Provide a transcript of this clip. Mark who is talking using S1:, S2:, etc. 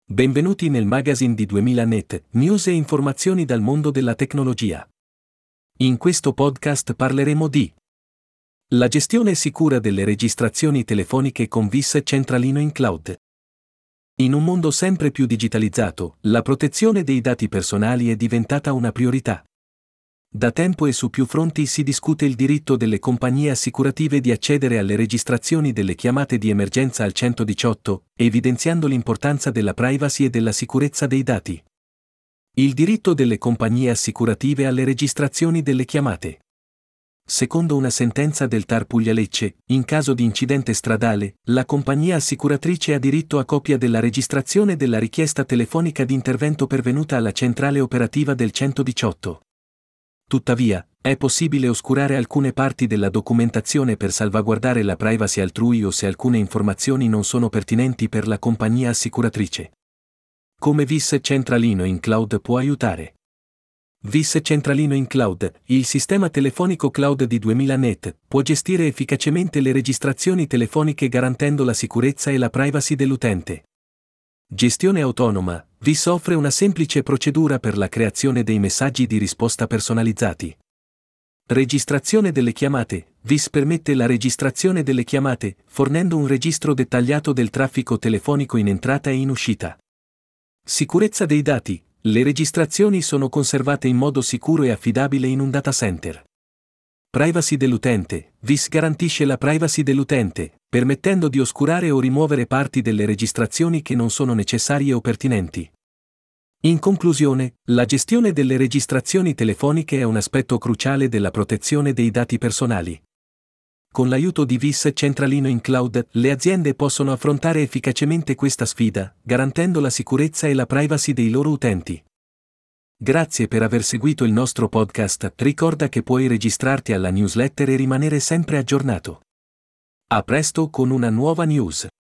S1: Benvenuti nel magazine di 2000net, news e informazioni dal mondo della tecnologia. In questo podcast parleremo di la gestione sicura delle registrazioni telefoniche con VIS centralino in cloud. In un mondo sempre più digitalizzato, la protezione dei dati personali è diventata una priorità. Da tempo e su più fronti si discute il diritto delle compagnie assicurative di accedere alle registrazioni delle chiamate di emergenza al 118, evidenziando l'importanza della privacy e della sicurezza dei dati. Il diritto delle compagnie assicurative alle registrazioni delle chiamate. Secondo una sentenza del TAR Puglia-Lecce, in caso di incidente stradale, la compagnia assicuratrice ha diritto a copia della registrazione della richiesta telefonica di intervento pervenuta alla centrale operativa del 118. Tuttavia, è possibile oscurare alcune parti della documentazione per salvaguardare la privacy altrui o se alcune informazioni non sono pertinenti per la compagnia assicuratrice. Come VIS centralino in cloud può aiutare? VIS centralino in cloud, il sistema telefonico cloud di 2000net, può gestire efficacemente le registrazioni telefoniche garantendo la sicurezza e la privacy dell'utente. Gestione autonoma. VIS offre una semplice procedura per la creazione dei messaggi di risposta personalizzati. Registrazione delle chiamate. VIS permette la registrazione delle chiamate, fornendo un registro dettagliato del traffico telefonico in entrata e in uscita. Sicurezza dei dati. Le registrazioni sono conservate in modo sicuro e affidabile in un data center. Privacy dell'utente. VIS garantisce la privacy dell'utente, permettendo di oscurare o rimuovere parti delle registrazioni che non sono necessarie o pertinenti. In conclusione, la gestione delle registrazioni telefoniche è un aspetto cruciale della protezione dei dati personali. Con l'aiuto di VIS centralino in cloud, le aziende possono affrontare efficacemente questa sfida, garantendo la sicurezza e la privacy dei loro utenti. Grazie per aver seguito il nostro podcast. Ricorda che puoi registrarti alla newsletter e rimanere sempre aggiornato. A presto con una nuova news.